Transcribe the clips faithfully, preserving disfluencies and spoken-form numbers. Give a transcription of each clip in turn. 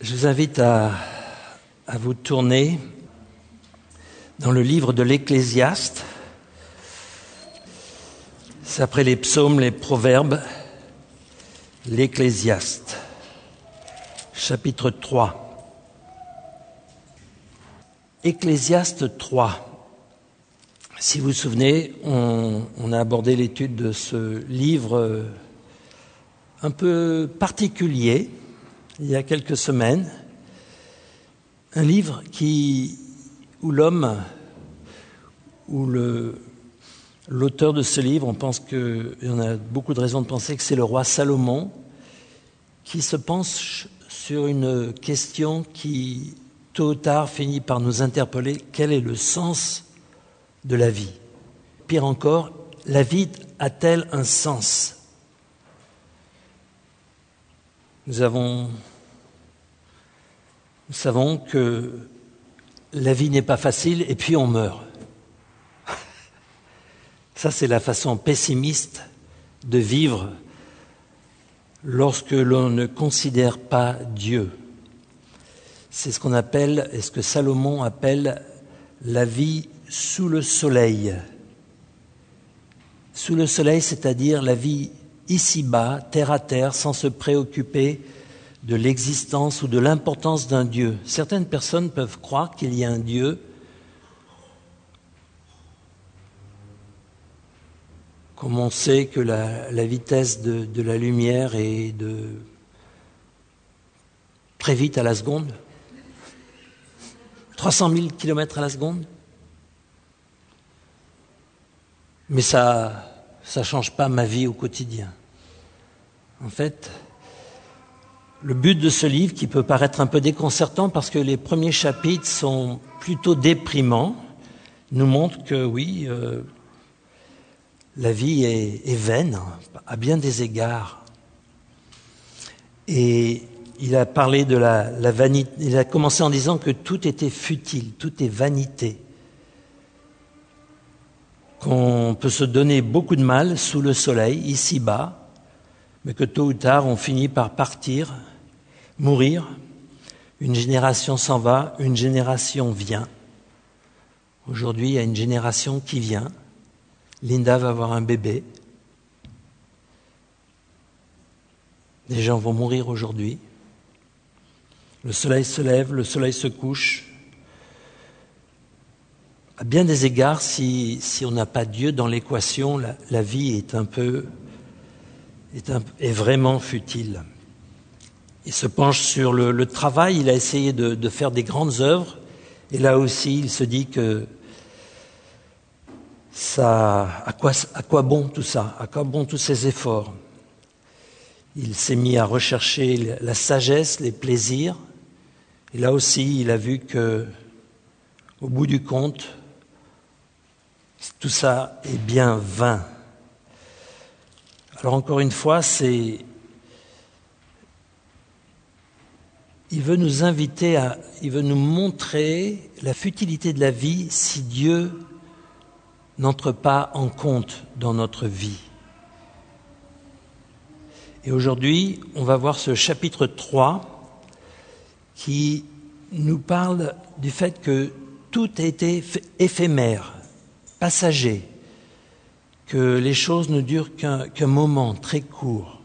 Je vous invite à, à vous tourner dans le livre de l'Ecclésiaste. C'est après les psaumes, les proverbes, l'Ecclésiaste, chapitre trois. Ecclésiaste trois. Si vous vous souvenez, on, on a abordé l'étude de ce livre un peu particulier il y a quelques semaines. Un livre qui, où l'homme, où le, l'auteur de ce livre, on pense que, et on a beaucoup de raisons de penser que c'est le roi Salomon, qui se penche sur une question qui, tôt ou tard, finit par nous interpeller. Quel est le sens de la vie? Pire encore, la vie a-t-elle un sens? Nous avons, nous savons que la vie n'est pas facile et puis on meurt. Ça, c'est la façon pessimiste de vivre lorsque l'on ne considère pas Dieu. C'est ce qu'on appelle, et ce que Salomon appelle la vie sous le soleil. Sous le soleil, c'est-à-dire la vie ici-bas, terre à terre, sans se préoccuper de l'existence ou de l'importance d'un Dieu. Certaines personnes peuvent croire qu'il y a un Dieu, comme on sait que la, la vitesse de, de la lumière est de très vite à la seconde, trois cent mille kilomètres à la seconde. Mais ça ça ne change pas ma vie au quotidien. En fait, le but de ce livre, qui peut paraître un peu déconcertant parce que les premiers chapitres sont plutôt déprimants, nous montre que oui, euh, la vie est, est vaine à bien des égards. Et il a parlé de la, la vanité. Il a commencé en disant que tout était futile, tout est vanité. Qu'on peut se donner beaucoup de mal sous le soleil, ici-bas, mais que tôt ou tard, on finit par partir, mourir. Une génération s'en va, une génération vient. Aujourd'hui, il y a une génération qui vient. Linda va avoir un bébé. Des gens vont mourir aujourd'hui. Le soleil se lève, le soleil se couche. À bien des égards, si, si on n'a pas Dieu dans l'équation, la, la vie est un peu, est, un, est vraiment futile. Il se penche sur le, le travail, il a essayé de, de faire des grandes œuvres, et là aussi, il se dit que ça, à quoi, à quoi bon tout ça? À quoi bon tous ces efforts? Il s'est mis à rechercher la sagesse, les plaisirs, et là aussi, il a vu que, au bout du compte, tout ça est bien vain. Alors encore une fois, c'est, il veut nous inviter à, il veut nous montrer la futilité de la vie si Dieu n'entre pas en compte dans notre vie. Et aujourd'hui, on va voir ce chapitre trois qui nous parle du fait que tout a été éphémère, passager, que les choses ne durent qu'un, qu'un moment très court.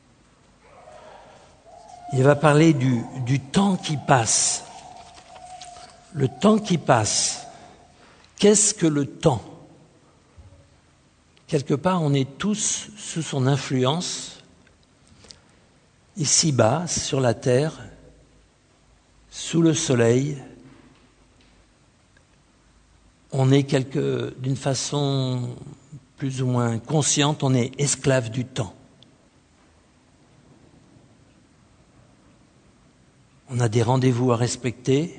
Il va parler du, du temps qui passe. Le temps qui passe. Qu'est-ce que le temps? Quelque part, on est tous sous son influence, ici-bas, sur la terre, sous le soleil. On est quelque, d'une façon plus ou moins consciente, on est esclave du temps. On a des rendez-vous à respecter.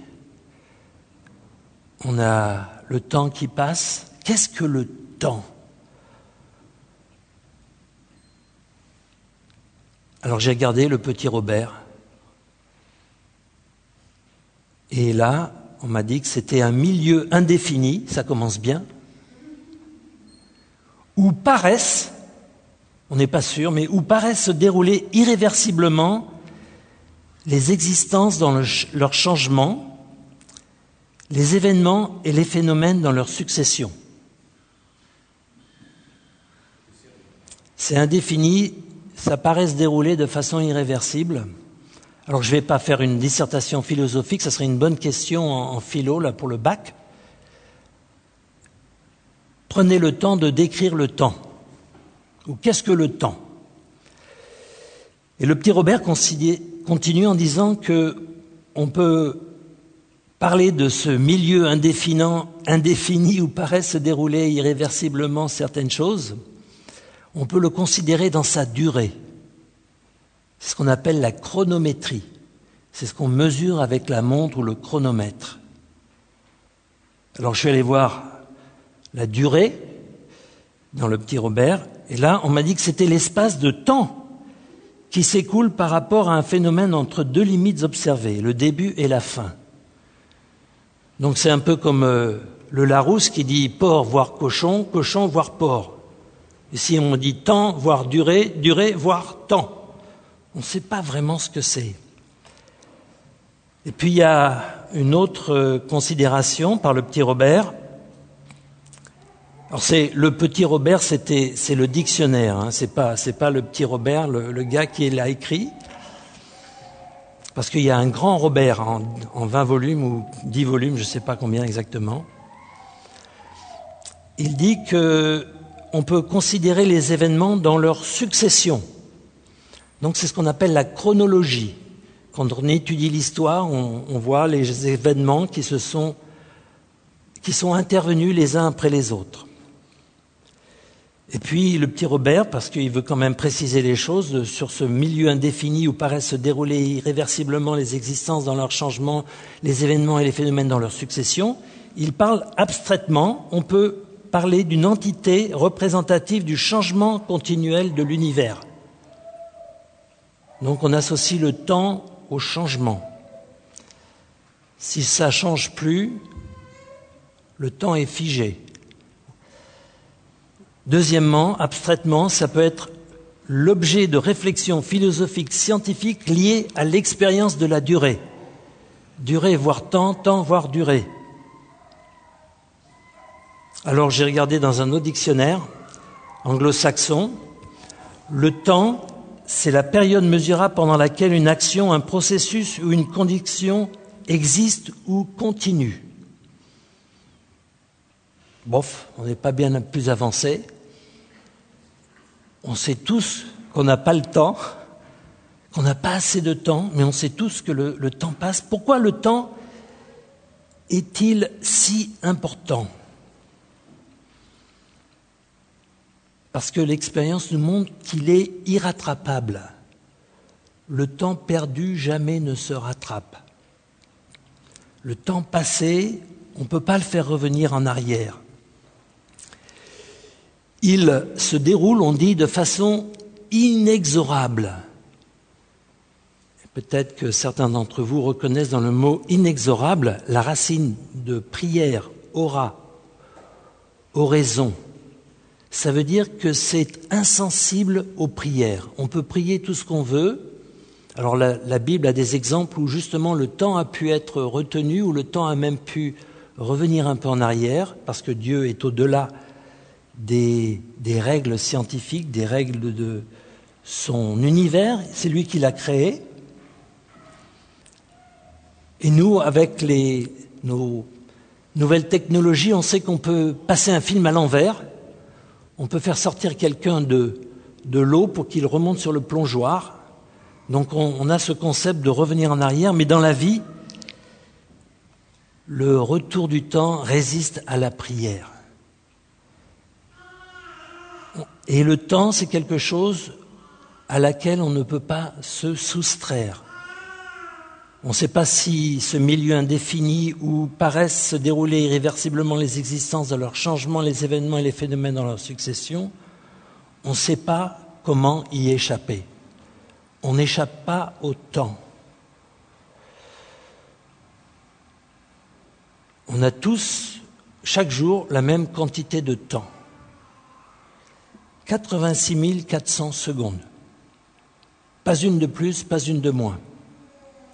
On a le temps qui passe. Qu'est-ce que le temps? Alors j'ai regardé le petit Robert. Et là, on m'a dit que c'était un milieu indéfini, ça commence bien, où paraissent, on n'est pas sûr, mais où paraissent se dérouler irréversiblement les existences dans le, leur changement, les événements et les phénomènes dans leur succession. C'est indéfini, ça paraît se dérouler de façon irréversible. Alors je ne vais pas faire une dissertation philosophique, ça serait une bonne question en, en philo là, pour le bac. Prenez le temps de décrire le temps. Ou qu'est-ce que le temps ? Et le petit Robert continue en disant qu'on peut parler de ce milieu indéfini où paraissent se dérouler irréversiblement certaines choses. On peut le considérer dans sa durée. C'est ce qu'on appelle la chronométrie. C'est ce qu'on mesure avec la montre ou le chronomètre. Alors je suis allé voir la durée dans le petit Robert, et là on m'a dit que c'était l'espace de temps qui s'écoule par rapport à un phénomène entre deux limites observées, le début et la fin. Donc c'est un peu comme euh, le Larousse qui dit porc voire cochon, cochon voire porc. Ici, on dit temps, voire durée, durée, voire temps. On ne sait pas vraiment ce que c'est. Et puis, il y a une autre considération par le petit Robert. Alors, c'est le petit Robert, c'était, c'est le dictionnaire. Hein, c'est pas, c'est pas le petit Robert, le, le gars qui l'a écrit. Parce qu'il y a un grand Robert en, en vingt volumes ou dix volumes, je ne sais pas combien exactement. Il dit que on peut considérer les événements dans leur succession. Donc c'est ce qu'on appelle la chronologie. Quand on étudie l'histoire, on, on voit les événements qui, se sont, qui sont intervenus les uns après les autres. Et puis le petit Robert, parce qu'il veut quand même préciser les choses, sur ce milieu indéfini où paraissent se dérouler irréversiblement les existences dans leur changement, les événements et les phénomènes dans leur succession, il parle abstraitement, on peut parler d'une entité représentative du changement continuel de l'univers. Donc on associe le temps au changement. Si ça ne change plus, le temps est figé. Deuxièmement, abstraitement, ça peut être l'objet de réflexion philosophique scientifique lié à l'expérience de la durée. Durée voire temps, temps voire durée. Alors j'ai regardé dans un autre dictionnaire anglo-saxon, le temps, c'est la période mesurable pendant laquelle une action, un processus ou une condition existe ou continue. Bof, on n'est pas bien plus avancé. On sait tous qu'on n'a pas le temps, qu'on n'a pas assez de temps, mais on sait tous que le, le temps passe. Pourquoi le temps est-il si important ? Parce que l'expérience nous montre qu'il est irrattrapable. Le temps perdu jamais ne se rattrape. Le temps passé, on ne peut pas le faire revenir en arrière. Il se déroule, on dit, de façon inexorable. Peut-être que certains d'entre vous reconnaissent dans le mot inexorable la racine de prière, aura, oraison. Ça veut dire que c'est insensible aux prières. On peut prier tout ce qu'on veut. Alors la, la Bible a des exemples où justement le temps a pu être retenu, où le temps a même pu revenir un peu en arrière, parce que Dieu est au-delà des, des règles scientifiques, des règles de son univers. C'est lui qui l'a créé. Et nous, avec les, nos nouvelles technologies, on sait qu'on peut passer un film à l'envers. On peut faire sortir quelqu'un de, de l'eau pour qu'il remonte sur le plongeoir. Donc on, on a ce concept de revenir en arrière, mais dans la vie, le retour du temps résiste à la prière. Et le temps, c'est quelque chose à laquelle on ne peut pas se soustraire. On ne sait pas si ce milieu indéfini où paraissent se dérouler irréversiblement les existences de leur changement, les événements et les phénomènes dans leur succession, on ne sait pas comment y échapper. On n'échappe pas au temps. On a tous, chaque jour, la même quantité de temps. quatre-vingt-six mille quatre cents secondes. Pas une de plus, pas une de moins.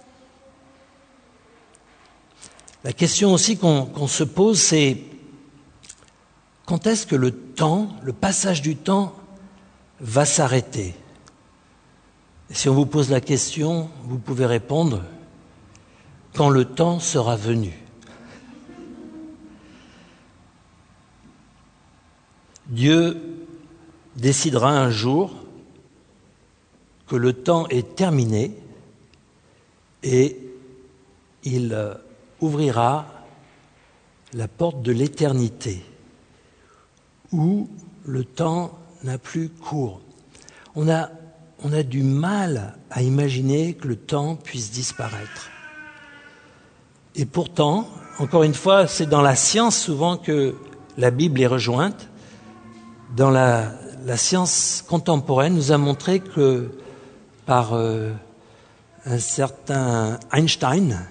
La question aussi qu'on, qu'on se pose, c'est quand est-ce que le temps, le passage du temps, va s'arrêter? Et si on vous pose la question, vous pouvez répondre quand le temps sera venu. Dieu décidera un jour que le temps est terminé et il ouvrira la porte de l'éternité où le temps n'a plus cours. On a, on a du mal à imaginer que le temps puisse disparaître. Et pourtant, encore une fois, c'est dans la science souvent que la Bible est rejointe. Dans la, la science contemporaine, nous a montré que par euh, un certain Einstein,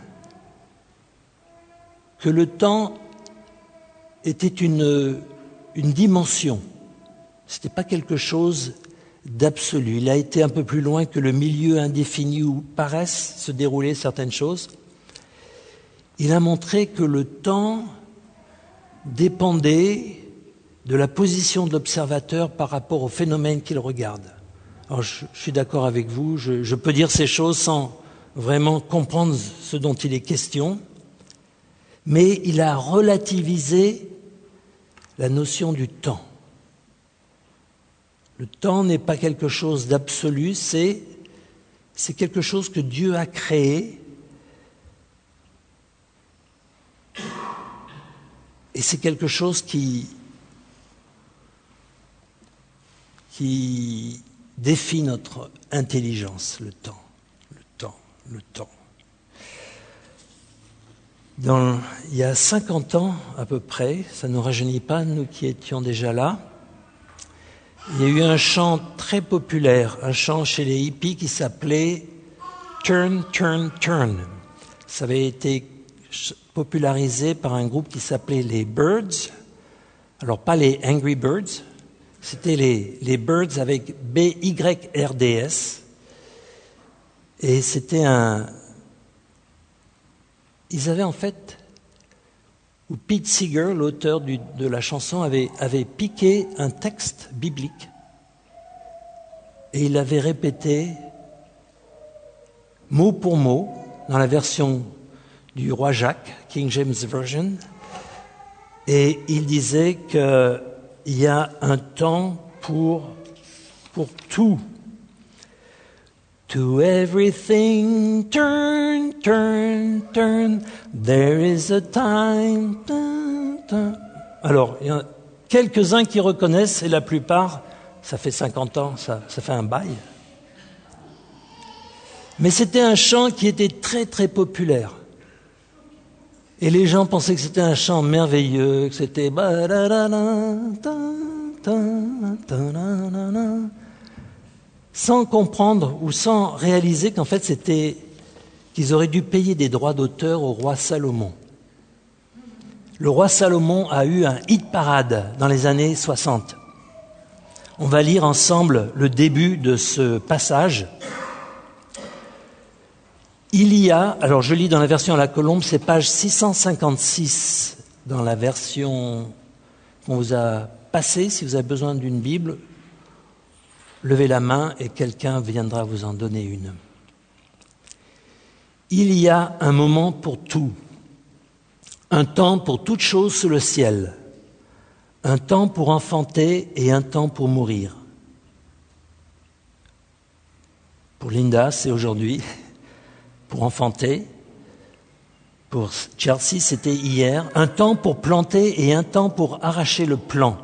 que le temps était une, une dimension. Ce n'était pas quelque chose d'absolu. Il a été un peu plus loin que le milieu indéfini où paraissent se dérouler certaines choses. Il a montré que le temps dépendait de la position de l'observateur par rapport au phénomène qu'il regarde. Alors, je, je suis d'accord avec vous, je, je peux dire ces choses sans vraiment comprendre ce dont il est question, mais il a relativisé la notion du temps. Le temps n'est pas quelque chose d'absolu, c'est, c'est quelque chose que Dieu a créé. Et c'est quelque chose qui, qui défie notre intelligence, le temps, le temps, le temps. Dans, il y a cinquante ans à peu près, ça ne nous rajeunit pas, nous qui étions déjà là, il y a eu un chant très populaire, un chant chez les hippies qui s'appelait « Turn, Turn, Turn ». Ça avait été popularisé par un groupe qui s'appelait les Byrds. Alors, pas les Angry Birds, c'était les, les Byrds avec B Y R D S. Et c'était un... Ils avaient en fait... Ou Pete Seeger, l'auteur du, de la chanson, avait, avait piqué un texte biblique et il l'avait répété mot pour mot dans la version du roi Jacques, King James Version, et il disait qu'il y a un temps pour, pour tout. To everything, turn, turn, turn, there is a time. Turn, turn. Alors, il y en a quelques-uns qui reconnaissent, et la plupart, ça fait cinquante ans, ça, ça fait un bail. Mais c'était un chant qui était très, très populaire. Et les gens pensaient que c'était un chant merveilleux, que c'était... sans comprendre ou sans réaliser qu'en fait c'était qu'ils auraient dû payer des droits d'auteur au roi Salomon. Le roi Salomon a eu un hit parade dans les années soixante. On va lire ensemble le début de ce passage. Il y a, alors je lis dans la version à la colombe, c'est page six cent cinquante-six dans la version qu'on vous a passée. Si vous avez besoin d'une Bible, levez la main et quelqu'un viendra vous en donner une. Il y a un moment pour tout, un temps pour toute chose sous le ciel, un temps pour enfanter et un temps pour mourir. Pour Linda, c'est aujourd'hui, pour enfanter. Pour Chelsea, c'était hier. Un temps pour planter et un temps pour arracher le plant.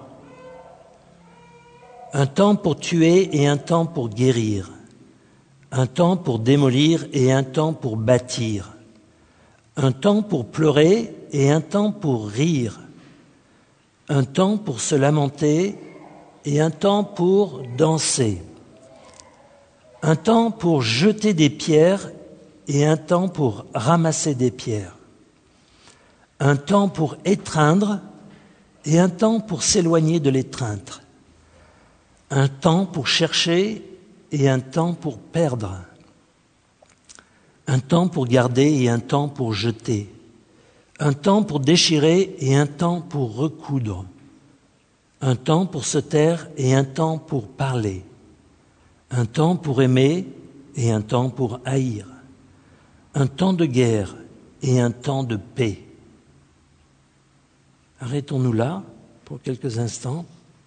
Un temps pour tuer et un temps pour guérir. Un temps pour démolir et un temps pour bâtir. Un temps pour pleurer et un temps pour rire. Un temps pour se lamenter et un temps pour danser. Un temps pour jeter des pierres et un temps pour ramasser des pierres. Un temps pour étreindre et un temps pour s'éloigner de l'étreinte. Un temps pour chercher et un temps pour perdre. Un temps pour garder et un temps pour jeter. Un temps pour déchirer et un temps pour recoudre. Un temps pour se taire et un temps pour parler. Un temps pour aimer et un temps pour haïr. Un temps de guerre et un temps de paix. Arrêtons-nous là pour quelques instants.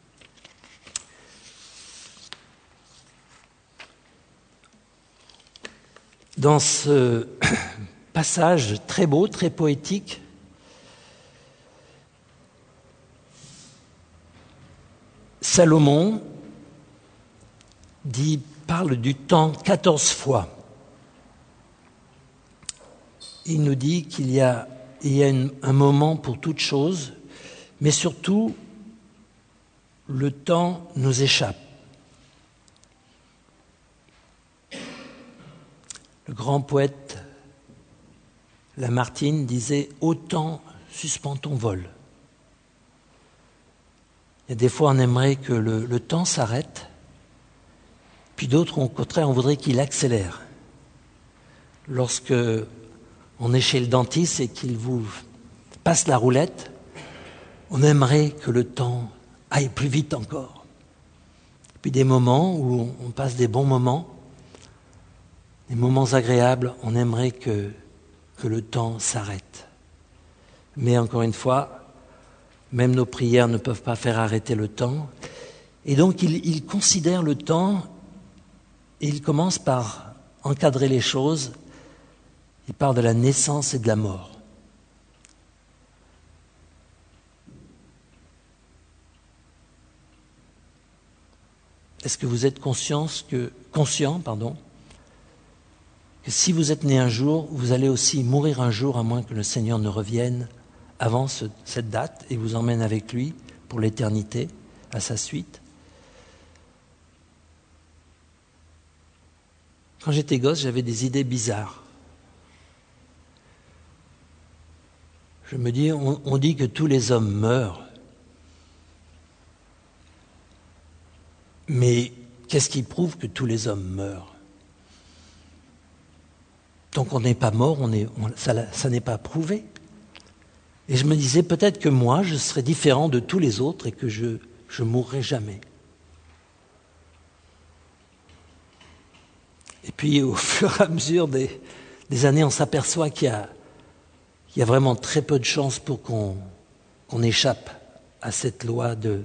Dans ce passage très beau, très poétique, Salomon dit, parle du temps quatorze fois. Il nous dit qu'il y a, il y a une, un moment pour toute chose, mais surtout, le temps nous échappe. Le grand poète Lamartine disait « Ô temps, suspends ton vol ». Il y a des fois, on aimerait que le, le temps s'arrête, puis d'autres, au contraire, on voudrait qu'il accélère. Lorsque on est chez le dentiste et qu'il vous passe la roulette, on aimerait que le temps aille plus vite encore. Puis des moments où on passe des bons moments, des moments agréables, on aimerait que, que le temps s'arrête. Mais encore une fois, même nos prières ne peuvent pas faire arrêter le temps. Et donc, il, il considère le temps et il commence par encadrer les choses. Il parle de la naissance et de la mort. Est-ce que vous êtes conscient que, conscient, pardon, que si vous êtes né un jour, vous allez aussi mourir un jour, à moins que le Seigneur ne revienne avant ce, cette date et vous emmène avec lui pour l'éternité, à sa suite. Quand j'étais gosse, j'avais des idées bizarres. Je me dis, on, on dit que tous les hommes meurent. Mais qu'est-ce qui prouve que tous les hommes meurent ? Tant qu'on n'est pas mort, on est, on, ça, ça n'est pas prouvé. Et je me disais, peut-être que moi, je serais différent de tous les autres et que je ne mourrai jamais. Et puis, au fur et à mesure des, des années, on s'aperçoit qu'il y a, il y a vraiment très peu de chances pour qu'on, qu'on échappe à cette loi de,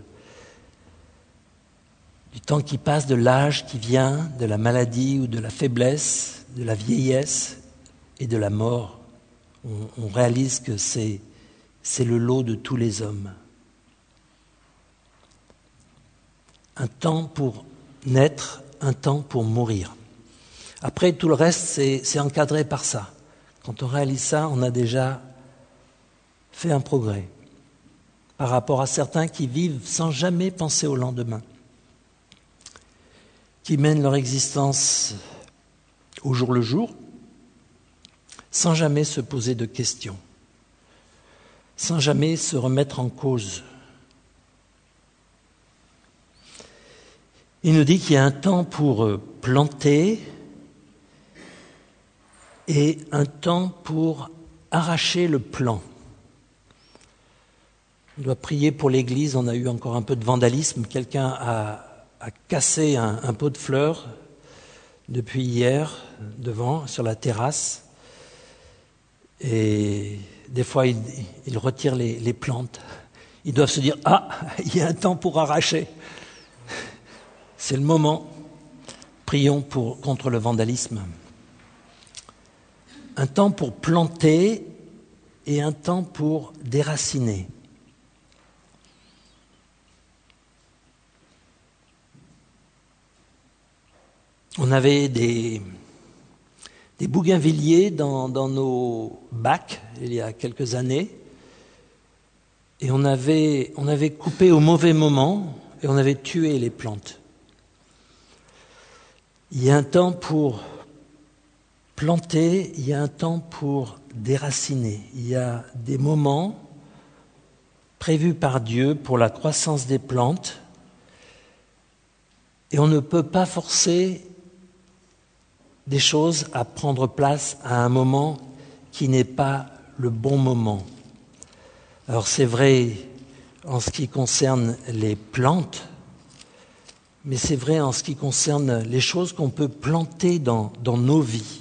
du temps qui passe, de l'âge qui vient, de la maladie ou de la faiblesse, de la vieillesse et de la mort. On, on réalise que c'est, c'est le lot de tous les hommes. Un temps pour naître, un temps pour mourir. Après, tout le reste, c'est, c'est encadré par ça. Quand on réalise ça, on a déjà fait un progrès par rapport à certains qui vivent sans jamais penser au lendemain, qui mènent leur existence au jour le jour, sans jamais se poser de questions, sans jamais se remettre en cause. Il nous dit qu'il y a un temps pour planter et un temps pour arracher le plant. On doit prier pour l'Église, on a eu encore un peu de vandalisme, quelqu'un a, a cassé un, un pot de fleurs depuis hier, devant, sur la terrasse, et des fois ils, ils retirent les, les plantes. Ils doivent se dire « Ah, il y a un temps pour arracher !» C'est le moment. Prions pour, contre le vandalisme. Un temps pour planter et un temps pour déraciner. On avait des, des bougainvilliers dans, dans nos bacs il y a quelques années et on avait, on avait coupé au mauvais moment et on avait tué les plantes. Il y a un temps pour planter, il y a un temps pour déraciner. Il y a des moments prévus par Dieu pour la croissance des plantes et on ne peut pas forcer des choses à prendre place à un moment qui n'est pas le bon moment, Alors c'est vrai en ce qui concerne les plantes, mais c'est vrai en ce qui concerne les choses qu'on peut planter dans, dans nos vies.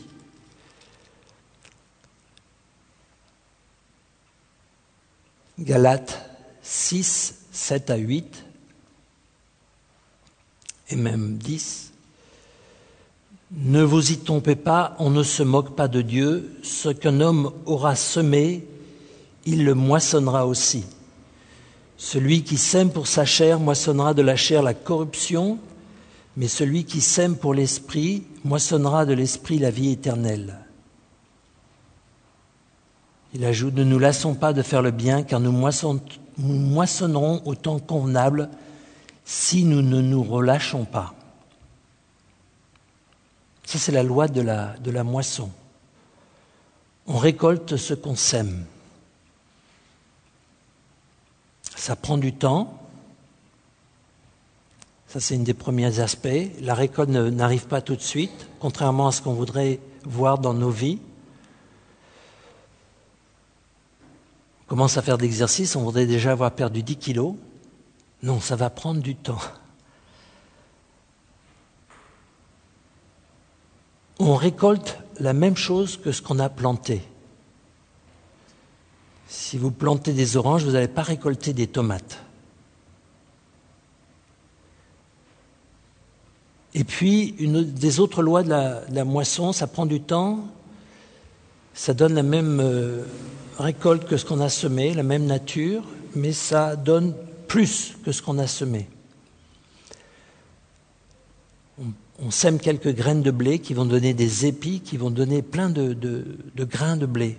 Galates six, sept à huit, et même dix. Ne vous y trompez pas, on ne se moque pas de Dieu. Ce qu'un homme aura semé, il le moissonnera aussi. Celui qui sème pour sa chair moissonnera de la chair la corruption, mais celui qui sème pour l'esprit moissonnera de l'esprit la vie éternelle. Il ajoute, ne nous lassons pas de faire le bien, car nous, moisson, nous moissonnerons au temps convenable si nous ne nous relâchons pas. Ça, c'est la loi de la, de la moisson. On récolte ce qu'on sème. Ça prend du temps. Ça, c'est un des premiers aspects. La récolte ne, n'arrive pas tout de suite, contrairement à ce qu'on voudrait voir dans nos vies. On commence à faire de l'exercice, on voudrait déjà avoir perdu dix kilos. Non, ça va prendre du temps. On récolte la même chose que ce qu'on a planté. Si vous plantez des oranges, vous n'allez pas récolter des tomates. Et puis, une des autres lois de la, de la moisson, ça prend du temps, ça donne la même euh, récolte que ce qu'on a semé, la même nature, mais ça donne plus que ce qu'on a semé. On, on sème quelques graines de blé qui vont donner des épis, qui vont donner plein de, de, de grains de blé.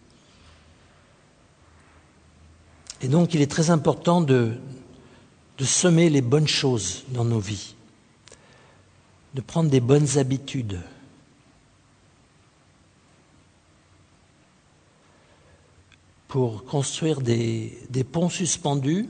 Et donc, il est très important de, de semer les bonnes choses dans nos vies, de prendre des bonnes habitudes. Pour construire des, des ponts suspendus,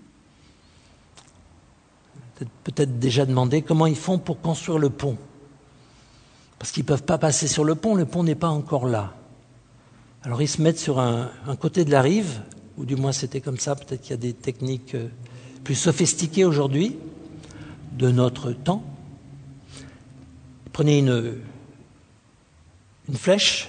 peut-être déjà demandé comment ils font pour construire le pont. Parce qu'ils ne peuvent pas passer sur le pont, le pont n'est pas encore là. Alors ils se mettent sur un, un côté de la rive, ou du moins c'était comme ça, peut-être qu'il y a des techniques plus sophistiquées aujourd'hui, de notre temps. Prenez une, une flèche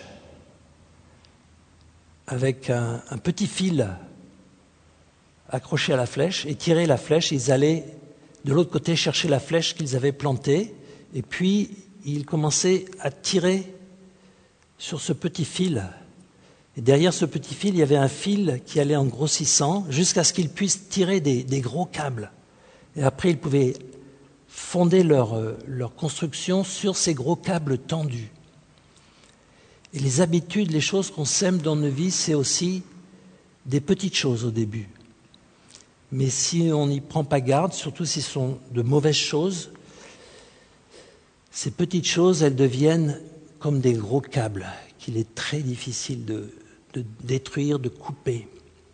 avec un, un petit fil accroché à la flèche et tirez la flèche. Ils allaient de l'autre côté chercher la flèche qu'ils avaient plantée et puis ils commençaient à tirer sur ce petit fil. Et derrière ce petit fil, il y avait un fil qui allait en grossissant jusqu'à ce qu'ils puissent tirer des, des gros câbles. Et après, ils pouvaient fonder leur, leur construction sur ces gros câbles tendus. Et les habitudes, les choses qu'on sème dans nos vies, c'est aussi des petites choses au début. Mais si on n'y prend pas garde, surtout si ce sont de mauvaises choses, ces petites choses, elles deviennent comme des gros câbles qu'il est très difficile de, de détruire, de couper.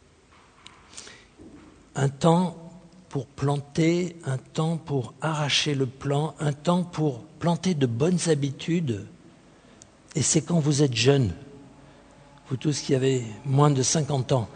Un temps pour planter, un temps pour arracher le plant, un temps pour planter de bonnes habitudes. Et c'est quand vous êtes jeune, vous tous qui avez moins de cinquante ans,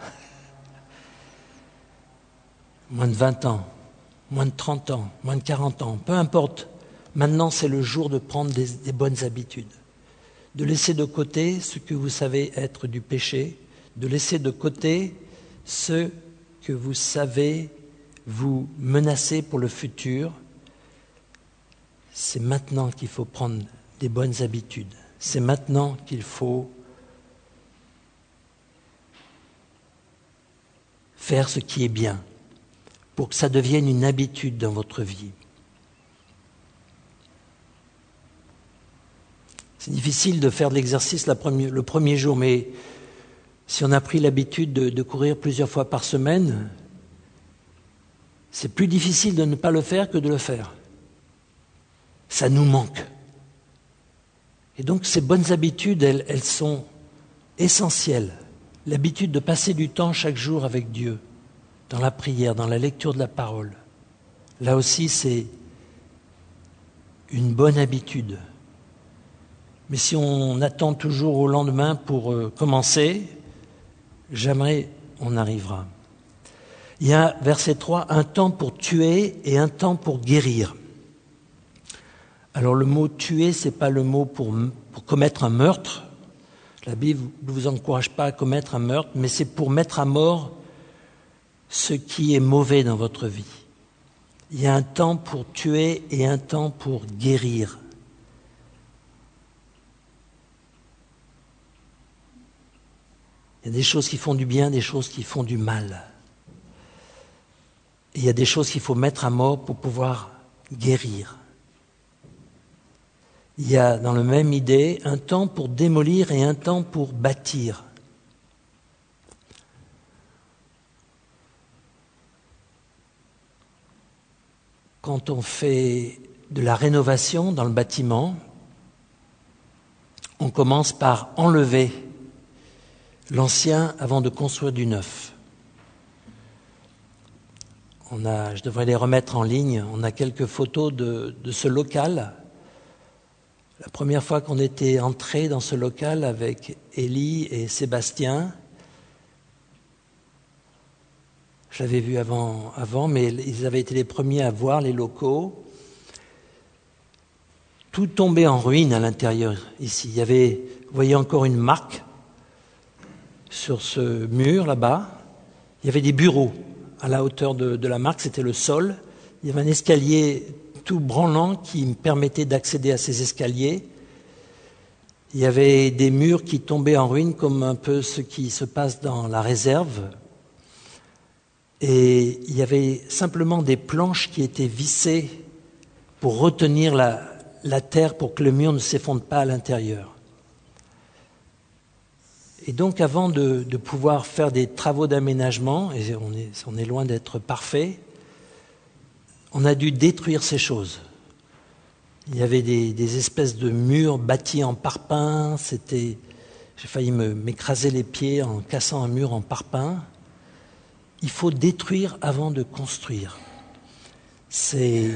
moins de vingt ans, moins de trente ans, moins de quarante ans, peu importe. Maintenant, c'est le jour de prendre des, des bonnes habitudes, de laisser de côté ce que vous savez être du péché, de laisser de côté ce que vous savez vous menacer pour le futur. C'est maintenant qu'il faut prendre des bonnes habitudes. C'est maintenant qu'il faut faire ce qui est bien pour que ça devienne une habitude dans votre vie. C'est difficile de faire de l'exercice la première, le premier jour, mais si on a pris l'habitude de, de courir plusieurs fois par semaine, c'est plus difficile de ne pas le faire que de le faire. Ça nous manque. Et donc ces bonnes habitudes, elles, elles sont essentielles. L'habitude de passer du temps chaque jour avec Dieu, dans la prière, dans la lecture de la parole. Là aussi, c'est une bonne habitude. Mais si on attend toujours au lendemain pour euh, commencer, j'aimerais on arrivera. Il y a, verset trois, un temps pour tuer et un temps pour guérir. Alors le mot tuer, ce n'est pas le mot pour, pour commettre un meurtre. La Bible ne vous encourage pas à commettre un meurtre, mais c'est pour mettre à mort ce qui est mauvais dans votre vie. Il y a un temps pour tuer et un temps pour guérir. Il y a des choses qui font du bien, des choses qui font du mal. Et il y a des choses qu'il faut mettre à mort pour pouvoir guérir. Il y a dans la même idée un temps pour démolir et un temps pour bâtir. Quand on fait de la rénovation dans le bâtiment, on commence par enlever l'ancien avant de construire du neuf. On a, je devrais les remettre en ligne. On a quelques photos de, de ce local. La première fois qu'on était entré dans ce local avec Élie et Sébastien, je l'avais vu avant, avant, mais ils avaient été les premiers à voir les locaux. Tout tombait en ruine à l'intérieur ici. Il y avait, vous voyez encore une marque sur ce mur là-bas. Il y avait des bureaux à la hauteur de, de la marque, c'était le sol. Il y avait un escalier tout branlant qui me permettait d'accéder à ces escaliers. Il y avait des murs qui tombaient en ruine comme un peu ce qui se passe dans la réserve. Et il y avait simplement des planches qui étaient vissées pour retenir la, la terre pour que le mur ne s'effondre pas à l'intérieur. Et donc avant de, de pouvoir faire des travaux d'aménagement, et on est, on est loin d'être parfait, on a dû détruire ces choses. Il y avait des, des espèces de murs bâtis en parpaing. C'était, j'ai failli me, m'écraser les pieds en cassant un mur en parpaing. Il faut détruire avant de construire. C'est,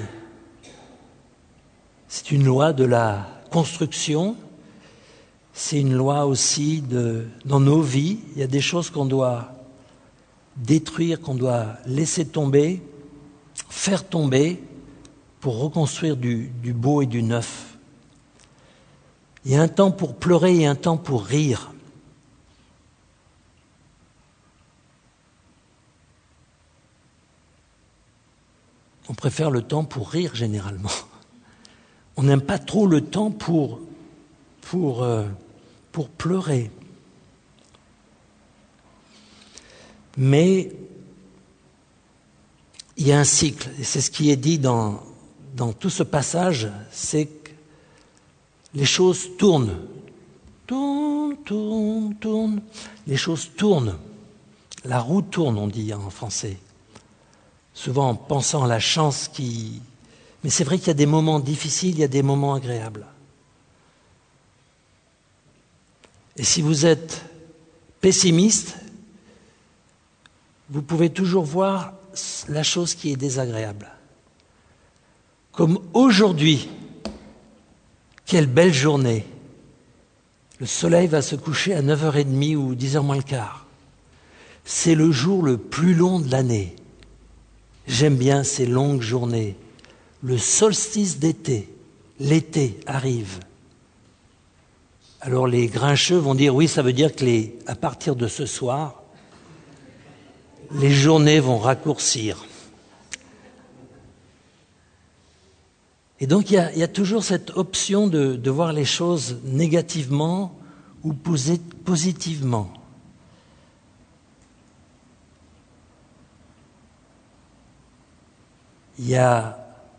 c'est une loi de la construction. C'est une loi aussi de, dans nos vies. Il y a des choses qu'on doit détruire, qu'on doit laisser tomber, faire tomber pour reconstruire du, du beau et du neuf. Il y a un temps pour pleurer et un temps pour rire. On préfère le temps pour rire généralement. On n'aime pas trop le temps pour, pour, euh, pour pleurer. Mais il y a un cycle, et c'est ce qui est dit dans, dans tout ce passage, c'est que les choses tournent. Tournent, tournent, tournent. Les choses tournent. La roue tourne, on dit en français. Souvent en pensant à la chance qui... Mais c'est vrai qu'il y a des moments difficiles, il y a des moments agréables. Et si vous êtes pessimiste, vous pouvez toujours voir la chose qui est désagréable. Comme aujourd'hui, quelle belle journée. Le soleil va se coucher à neuf heures trente ou dix heures moins le quart. C'est le jour le plus long de l'année. J'aime bien ces longues journées. Le solstice d'été, l'été arrive. Alors les grincheux vont dire, oui, ça veut dire que les, à partir de ce soir, les journées vont raccourcir. Et donc il y a, il y a toujours cette option de, de voir les choses négativement ou positivement. Il y a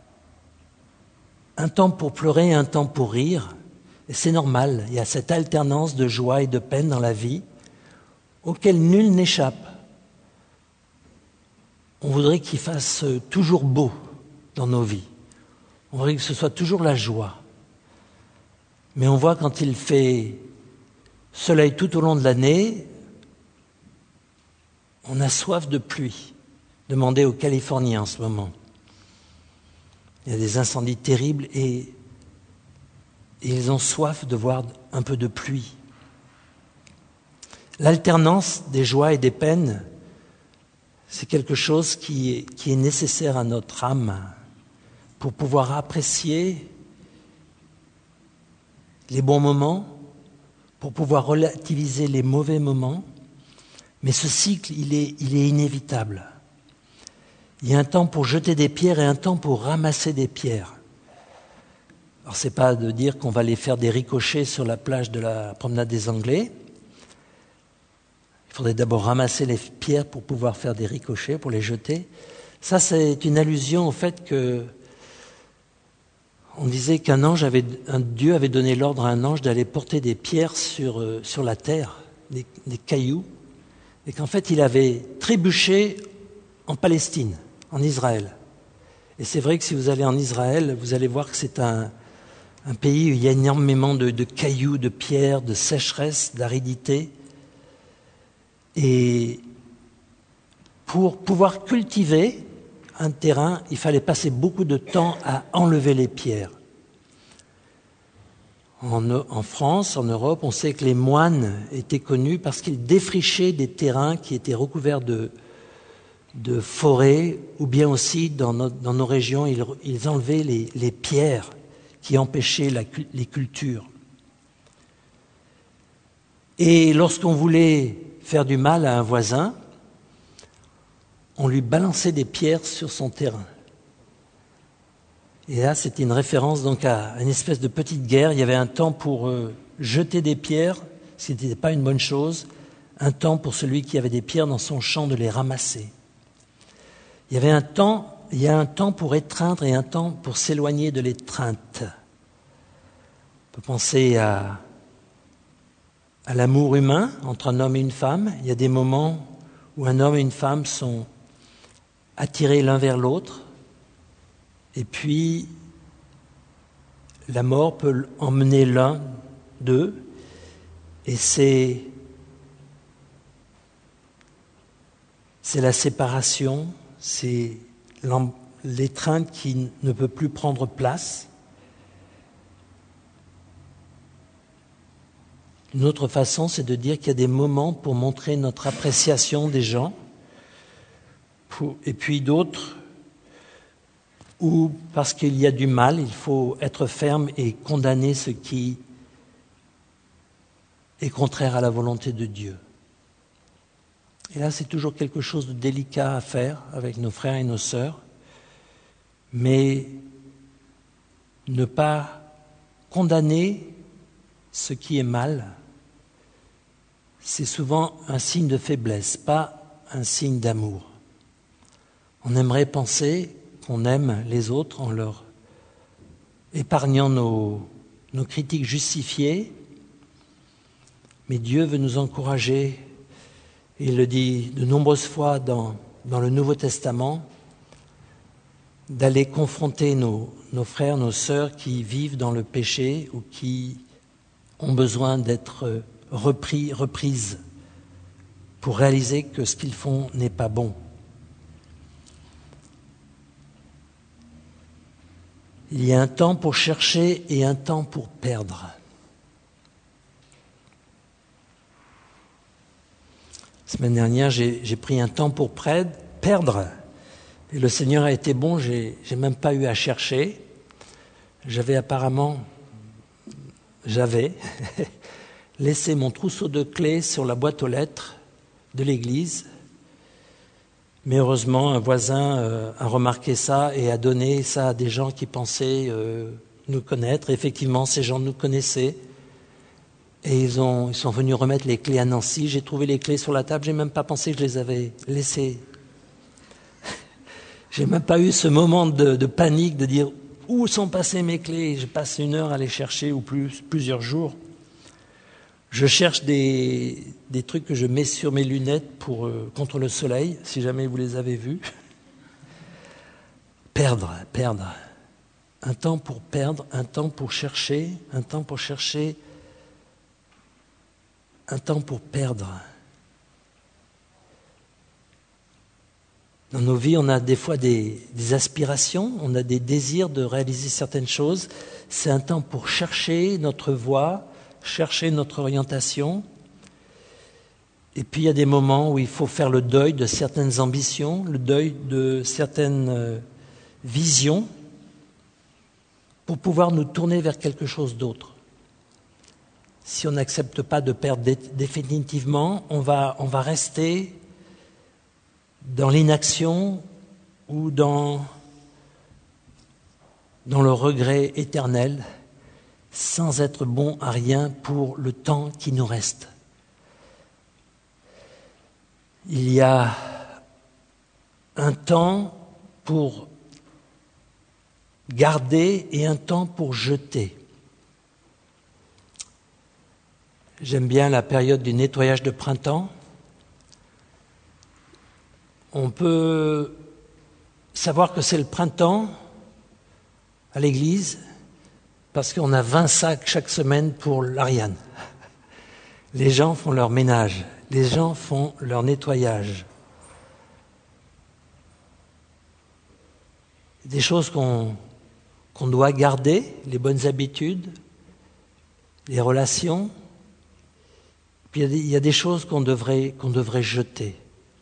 un temps pour pleurer et un temps pour rire, et c'est normal. Il y a cette alternance de joie et de peine dans la vie, auquel nul n'échappe. On voudrait qu'il fasse toujours beau dans nos vies. On voudrait que ce soit toujours la joie. Mais on voit quand il fait soleil tout au long de l'année, on a soif de pluie. Demandez aux Californiens en ce moment. Il y a des incendies terribles et, et ils ont soif de voir un peu de pluie. L'alternance des joies et des peines c'est quelque chose qui est, qui est nécessaire à notre âme pour pouvoir apprécier les bons moments, pour pouvoir relativiser les mauvais moments. Mais ce cycle, il est, il est inévitable. Il y a un temps pour jeter des pierres et un temps pour ramasser des pierres. Alors, ce n'est pas de dire qu'on va les faire des ricochets sur la plage de la promenade des Anglais. Il faudrait d'abord ramasser les pierres pour pouvoir faire des ricochets, pour les jeter. Ça, c'est une allusion au fait que on disait qu'un ange avait, un Dieu avait donné l'ordre à un ange d'aller porter des pierres sur, euh, sur la terre, des, des cailloux, et qu'en fait, il avait trébuché en Palestine, en Israël. Et c'est vrai que si vous allez en Israël, vous allez voir que c'est un, un pays où il y a énormément de, de cailloux, de pierres, de sécheresse, d'aridité. Et pour pouvoir cultiver un terrain, il fallait passer beaucoup de temps à enlever les pierres. En, en France, en Europe, on sait que les moines étaient connus parce qu'ils défrichaient des terrains qui étaient recouverts de, de forêts, ou bien aussi dans nos, dans nos régions, ils, ils enlevaient les, les pierres qui empêchaient la, les cultures. Et lorsqu'on voulait faire du mal à un voisin, on lui balançait des pierres sur son terrain. Et là, c'était une référence donc à une espèce de petite guerre. Il y avait un temps pour euh, jeter des pierres, ce qui n'était pas une bonne chose, un temps pour celui qui avait des pierres dans son champ de les ramasser. Il y avait un temps, il y a un temps pour étreindre et un temps pour s'éloigner de l'étreinte. On peut penser à, à l'amour humain entre un homme et une femme. Il y a des moments où un homme et une femme sont attirés l'un vers l'autre. Et puis, la mort peut emmener l'un d'eux, et c'est, c'est la séparation, c'est l'étreinte qui ne peut plus prendre place. Une autre façon, c'est de dire qu'il y a des moments pour montrer notre appréciation des gens, pour, et puis d'autres où, parce qu'il y a du mal, il faut être ferme et condamner ce qui est contraire à la volonté de Dieu. Et là, c'est toujours quelque chose de délicat à faire avec nos frères et nos sœurs, mais ne pas condamner ce qui est mal, c'est souvent un signe de faiblesse, pas un signe d'amour. On aimerait penser qu'on aime les autres en leur épargnant nos, nos critiques justifiées, mais Dieu veut nous encourager, et il le dit de nombreuses fois dans, dans le Nouveau Testament, d'aller confronter nos, nos frères, nos sœurs qui vivent dans le péché ou qui ont besoin d'être repris, reprises pour réaliser que ce qu'ils font n'est pas bon. Il y a un temps pour chercher et un temps pour perdre. La semaine dernière, j'ai, j'ai pris un temps pour perdre. Et le Seigneur a été bon, j'ai, j'ai même pas eu à chercher. J'avais apparemment, j'avais laissé mon trousseau de clés sur la boîte aux lettres de l'église. Mais heureusement, un voisin euh, a remarqué ça et a donné ça à des gens qui pensaient euh, nous connaître. Effectivement, ces gens nous connaissaient. Et ils, ont, ils sont venus remettre les clés à Nancy. J'ai trouvé les clés sur la table. J'ai même pas pensé que je les avais laissées. J'ai même pas eu ce moment de, de panique de dire où sont passées mes clés. Je passe une heure à les chercher ou plus, plusieurs jours. Je cherche des, des trucs que je mets sur mes lunettes pour, euh, contre le soleil, si jamais vous les avez vus. Perdre, perdre. Un temps pour perdre, un temps pour chercher, un temps pour chercher, un temps pour perdre. Dans nos vies, on a des fois des, des aspirations, on a des désirs de réaliser certaines choses. C'est un temps pour chercher notre voie, chercher notre orientation. Et puis il y a des moments où il faut faire le deuil de certaines ambitions, le deuil de certaines euh, visions, pour pouvoir nous tourner vers quelque chose d'autre. Si on n'accepte pas de perdre dé- définitivement, on va, on va rester dans l'inaction ou dans, dans le regret éternel, sans être bon à rien pour le temps qui nous reste. Il y a un temps pour garder et un temps pour jeter. J'aime bien la période du nettoyage de printemps. On peut savoir que c'est le printemps à l'église parce qu'on a vingt sacs chaque semaine pour l'Ariane. Les gens font leur ménage, les gens font leur nettoyage. Des choses qu'on, qu'on doit garder, les bonnes habitudes, les relations. Puis il y a des, il y a des choses qu'on devrait, qu'on devrait jeter.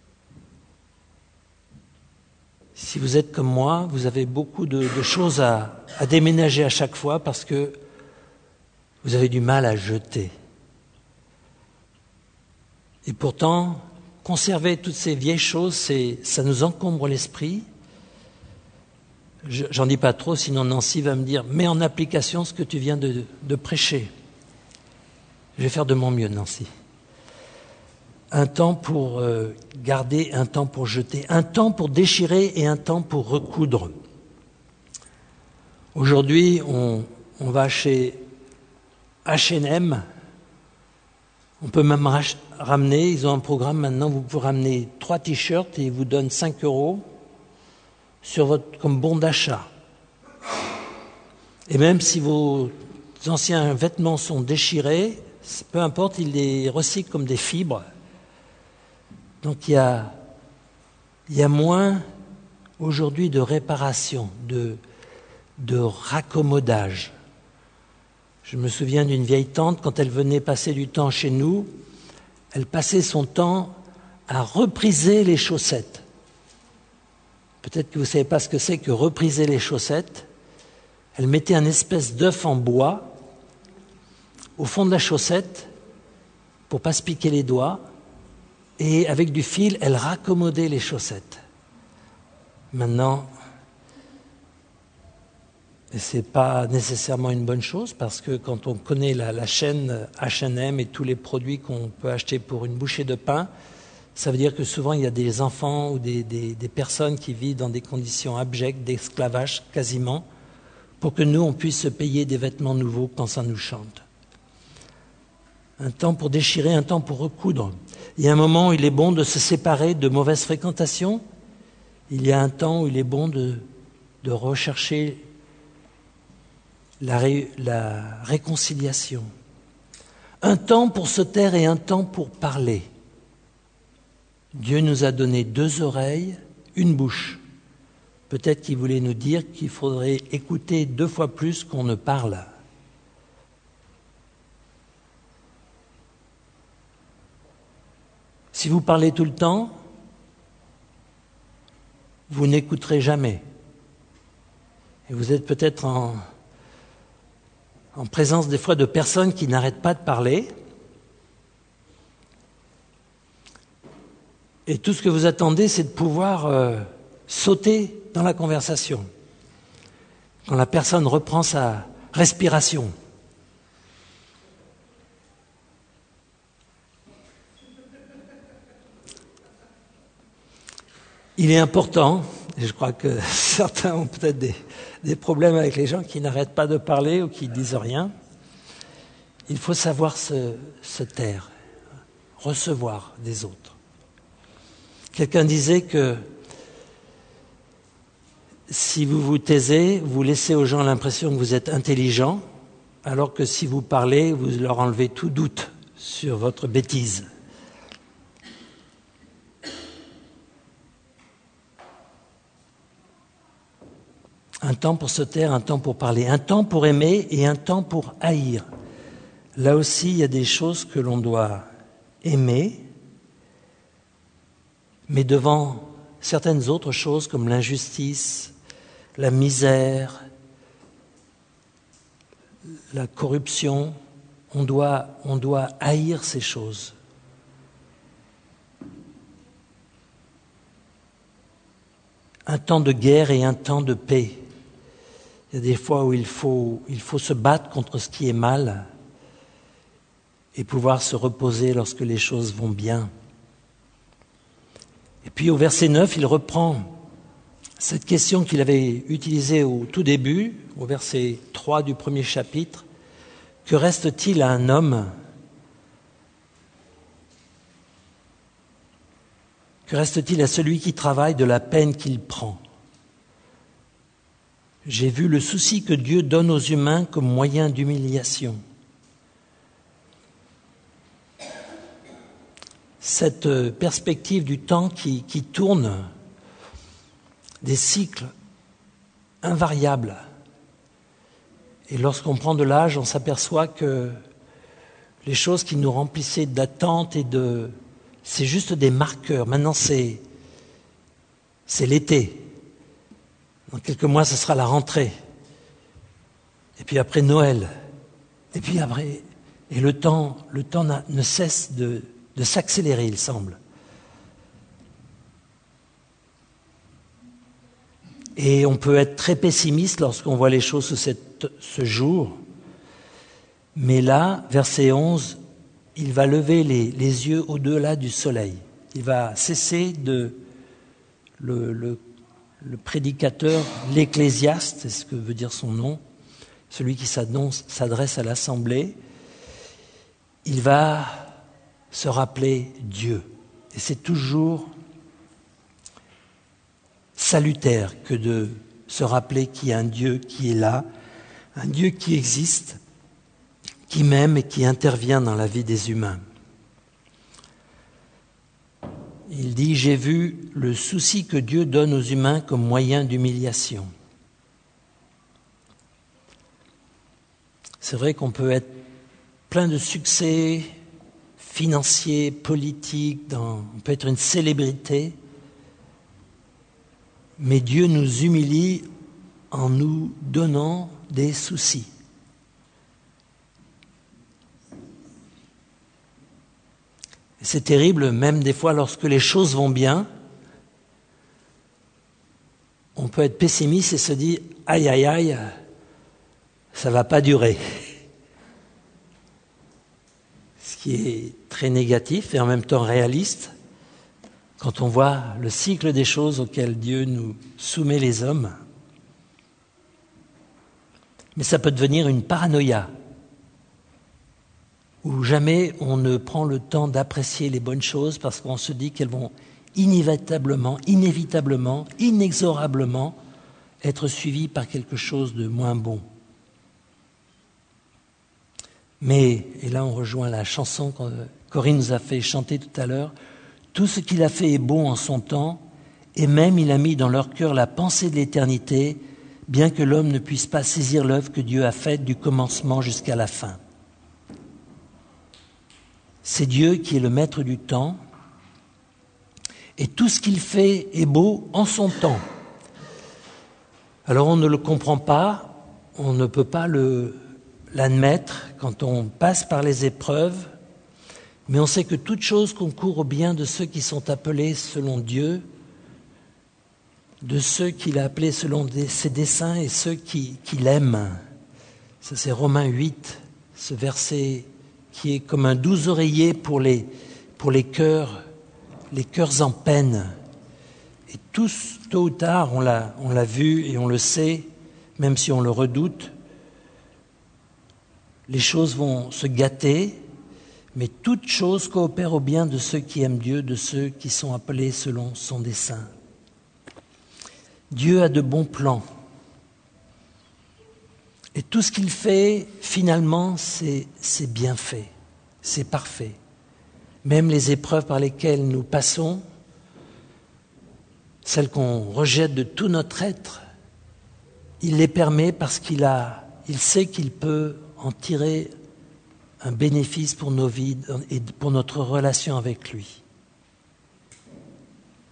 Si vous êtes comme moi, vous avez beaucoup de, de choses à, à déménager à chaque fois parce que vous avez du mal à jeter. Et pourtant, conserver toutes ces vieilles choses, c'est, ça nous encombre l'esprit. Je, j'en dis pas trop, sinon Nancy va me dire « Mets en application ce que tu viens de, de prêcher ». Je vais faire de mon mieux, Nancy. Un temps pour euh, garder, un temps pour jeter, un temps pour déchirer et un temps pour recoudre. Aujourd'hui, on, on va chez H et M. On peut même rach- ramener, ils ont un programme maintenant, vous pouvez ramener trois t-shirts et ils vous donnent cinq euros sur votre, comme bon d'achat. Et même si vos anciens vêtements sont déchirés, peu importe, ils les recyclent comme des fibres. Donc il y a, il y a moins aujourd'hui de réparation, de, de raccommodage. Je me souviens d'une vieille tante, quand elle venait passer du temps chez nous, elle passait son temps à repriser les chaussettes. Peut-être que vous ne savez pas ce que c'est que repriser les chaussettes. Elle mettait un espèce d'œuf en bois au fond de la chaussette pour ne pas se piquer les doigts. Et avec du fil, elle raccommodait les chaussettes. Maintenant, et ce n'est pas nécessairement une bonne chose parce que quand on connaît la, la chaîne H et M et tous les produits qu'on peut acheter pour une bouchée de pain, ça veut dire que souvent il y a des enfants ou des, des, des personnes qui vivent dans des conditions abjectes, d'esclavage quasiment, pour que nous, on puisse se payer des vêtements nouveaux quand ça nous chante. Un temps pour déchirer, un temps pour recoudre. Il y a un moment où il est bon de se séparer de mauvaises fréquentations. Il y a un temps où il est bon de, de rechercher la, ré, la réconciliation. Un temps pour se taire et un temps pour parler. Dieu nous a donné deux oreilles, une bouche. Peut-être qu'il voulait nous dire qu'il faudrait écouter deux fois plus qu'on ne parle. Si vous parlez tout le temps, vous n'écouterez jamais. Et vous êtes peut-être en, en présence des fois de personnes qui n'arrêtent pas de parler. Et tout ce que vous attendez, c'est de pouvoir euh, sauter dans la conversation. Quand la personne reprend sa respiration. Il est important, et je crois que certains ont peut-être des, des problèmes avec les gens qui n'arrêtent pas de parler ou qui ne disent rien. Il faut savoir se, se taire, recevoir des autres. Quelqu'un disait que si vous vous taisez, vous laissez aux gens l'impression que vous êtes intelligent, alors que si vous parlez, vous leur enlevez tout doute sur votre bêtise. Un temps pour se taire, un temps pour parler, un temps pour aimer et un temps pour haïr. Là aussi, il y a des choses que l'on doit aimer mais devant certaines autres choses comme l'injustice, la misère, la corruption, on doit, on doit haïr ces choses. Un temps de guerre et un temps de paix. Il y a des fois où il faut, il faut se battre contre ce qui est mal et pouvoir se reposer lorsque les choses vont bien. Et puis au verset neuf, il reprend cette question qu'il avait utilisée au tout début, au verset trois du premier chapitre. Que reste-t-il à un homme ? Que reste-t-il à celui qui travaille de la peine qu'il prend ? J'ai vu le souci que Dieu donne aux humains comme moyen d'humiliation. Cette perspective du temps qui, qui tourne, des cycles invariables. Et lorsqu'on prend de l'âge, on s'aperçoit que les choses qui nous remplissaient d'attente et de... c'est juste des marqueurs. Maintenant, c'est, c'est l'été. Dans quelques mois, ce sera la rentrée. Et puis après Noël. Et puis après... Et le temps, le temps ne cesse de, de s'accélérer, il semble. Et on peut être très pessimiste lorsqu'on voit les choses sous cette, ce jour. Mais là, verset onze, il va lever les, les yeux au-delà du soleil. Il va cesser de... Le, le, le prédicateur, l'ecclésiaste, c'est ce que veut dire son nom, celui qui s'annonce, s'adresse à l'assemblée, il va se rappeler Dieu. Et c'est toujours salutaire que de se rappeler qu'il y a un Dieu qui est là, un Dieu qui existe, qui m'aime et qui intervient dans la vie des humains. Il dit « J'ai vu le souci que Dieu donne aux humains comme moyen d'humiliation ». C'est vrai qu'on peut être plein de succès financiers, politiques, dans, on peut être une célébrité, mais Dieu nous humilie en nous donnant des soucis. C'est terrible, même des fois lorsque les choses vont bien, on peut être pessimiste et se dire « aïe, aïe, aïe, ça ne va pas durer ». Ce qui est très négatif et en même temps réaliste quand on voit le cycle des choses auxquelles Dieu nous soumet les hommes. Mais ça peut devenir une paranoïa, où jamais on ne prend le temps d'apprécier les bonnes choses parce qu'on se dit qu'elles vont inévitablement, inévitablement, inexorablement être suivies par quelque chose de moins bon. Mais, et là on rejoint la chanson que Corinne nous a fait chanter tout à l'heure, tout ce qu'il a fait est bon en son temps, et même il a mis dans leur cœur la pensée de l'éternité, bien que l'homme ne puisse pas saisir l'œuvre que Dieu a faite du commencement jusqu'à la fin. C'est Dieu qui est le maître du temps, et tout ce qu'il fait est beau en son temps. Alors on ne le comprend pas, on ne peut pas le, l'admettre quand on passe par les épreuves, mais on sait que toute chose concourt au bien de ceux qui sont appelés selon Dieu, de ceux qu'il a appelés selon ses desseins et ceux qui, qui l'aiment. Ça c'est Romains huit, ce verset qui est comme un doux oreiller pour les, pour les cœurs, les cœurs en peine. Et tous, tôt ou tard, on l'a, on l'a vu et on le sait, même si on le redoute, les choses vont se gâter, mais toute chose coopère au bien de ceux qui aiment Dieu, de ceux qui sont appelés selon son dessein. Dieu a de bons plans. Et tout ce qu'il fait, finalement, c'est, c'est bien fait, c'est parfait. Même les épreuves par lesquelles nous passons, celles qu'on rejette de tout notre être, il les permet parce qu'il a, il sait qu'il peut en tirer un bénéfice pour nos vies et pour notre relation avec lui.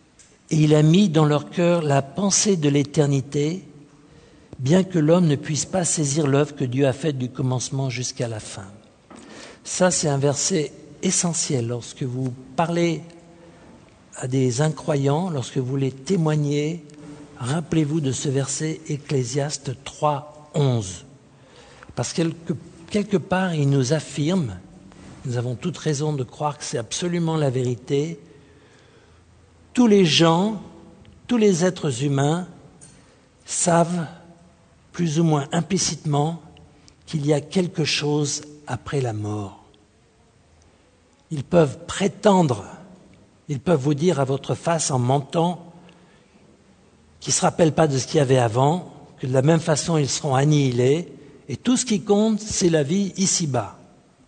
et il a mis dans leur cœur la pensée de l'éternité, bien que l'homme ne puisse pas saisir l'œuvre que Dieu a faite du commencement jusqu'à la fin. Ça, c'est un verset essentiel. Lorsque vous parlez à des incroyants, lorsque vous les témoignez, rappelez-vous de ce verset Ecclésiaste trois, onze. Parce que quelque, quelque part, il nous affirme, nous avons toute raison de croire que c'est absolument la vérité, tous les gens, tous les êtres humains savent plus ou moins implicitement qu'il y a quelque chose après la mort. Ils peuvent prétendre, ils peuvent vous dire à votre face en mentant qu'ils ne se rappellent pas de ce qu'il y avait avant, que de la même façon ils seront annihilés, et tout ce qui compte, c'est la vie ici-bas.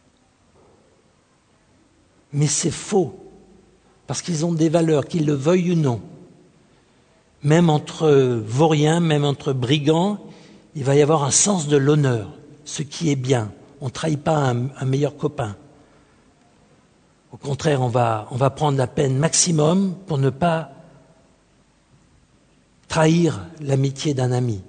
Mais c'est faux, parce qu'ils ont des valeurs, qu'ils le veuillent ou non. Même entre vauriens, même entre brigands, il va y avoir un sens de l'honneur, ce qui est bien. On ne trahit pas un, un meilleur copain. Au contraire, on va, on va prendre la peine maximum pour ne pas trahir l'amitié d'un ami.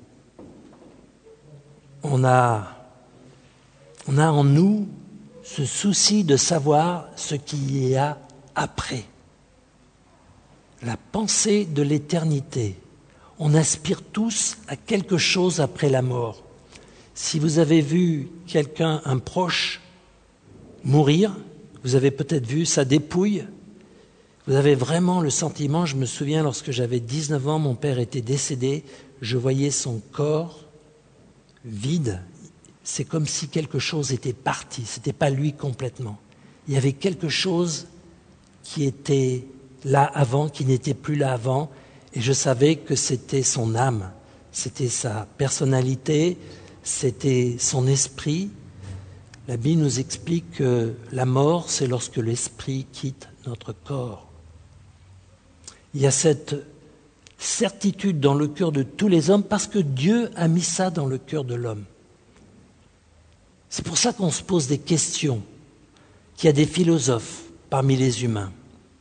On a, on a en nous ce souci de savoir ce qu'il y a après. La pensée de l'éternité. On aspire tous à quelque chose après la mort. Si vous avez vu quelqu'un, un proche, mourir, vous avez peut-être vu sa dépouille, vous avez vraiment le sentiment, je me souviens lorsque j'avais dix-neuf ans, mon père était décédé, je voyais son corps vide, c'est comme si quelque chose était parti, ce n'était pas lui complètement. Il y avait quelque chose qui était là avant, qui n'était plus là avant, et je savais que c'était son âme, c'était sa personnalité, c'était son esprit. La Bible nous explique que la mort, c'est lorsque l'esprit quitte notre corps. Il y a cette certitude dans le cœur de tous les hommes parce que Dieu a mis ça dans le cœur de l'homme. C'est pour ça qu'on se pose des questions, qu'il y a des philosophes parmi les humains.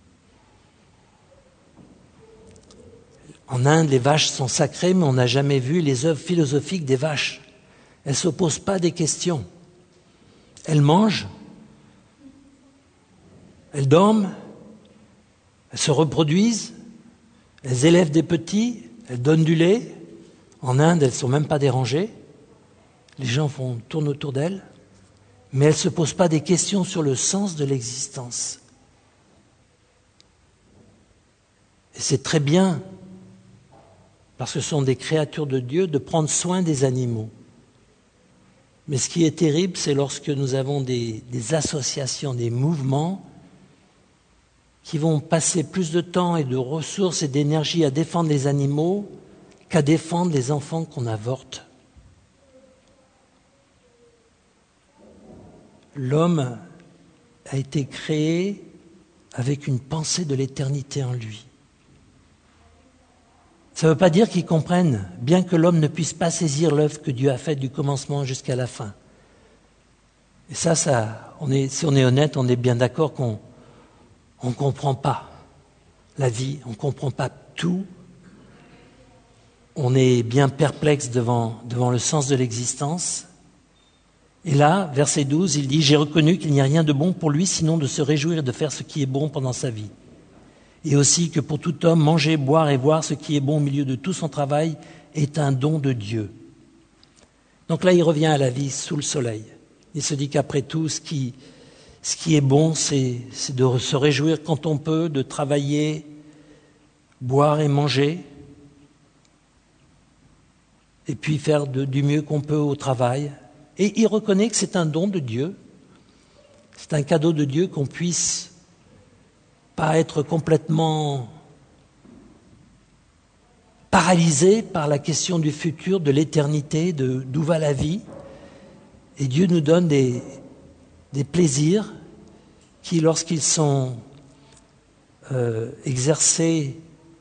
En Inde, les vaches sont sacrées, mais on n'a jamais vu les œuvres philosophiques des vaches. Elles ne se posent pas des questions. Elles mangent, elles dorment, elles se reproduisent, elles élèvent des petits, elles donnent du lait. En Inde, elles ne sont même pas dérangées. Les gens font, tournent autour d'elles, mais elles ne se posent pas des questions sur le sens de l'existence. Et c'est très bien, parce que ce sont des créatures de Dieu, de prendre soin des animaux. Mais ce qui est terrible, c'est lorsque nous avons des, des associations, des mouvements qui vont passer plus de temps et de ressources et d'énergie à défendre les animaux qu'à défendre les enfants qu'on avorte. L'homme a été créé avec une pensée de l'éternité en lui. Ça ne veut pas dire qu'ils comprennent, bien que l'homme ne puisse pas saisir l'œuvre que Dieu a faite du commencement jusqu'à la fin. Et ça, ça on est, si on est honnête, on est bien d'accord qu'on ne comprend pas la vie, on ne comprend pas tout. On est bien perplexe devant, devant le sens de l'existence. Et là, verset douze, il dit « J'ai reconnu qu'il n'y a rien de bon pour lui, sinon de se réjouir et de faire ce qui est bon pendant sa vie. » Et aussi que pour tout homme, manger, boire et voir ce qui est bon au milieu de tout son travail est un don de Dieu. Donc là, il revient à la vie sous le soleil. Il se dit qu'après tout, ce qui, ce qui est bon, c'est, c'est de se réjouir quand on peut, de travailler, boire et manger, et puis faire de, du mieux qu'on peut au travail. Et il reconnaît que c'est un don de Dieu, c'est un cadeau de Dieu qu'on puisse pas être complètement paralysé par la question du futur, de l'éternité, de d'où va la vie. Et Dieu nous donne des, des plaisirs qui, lorsqu'ils sont euh, exercés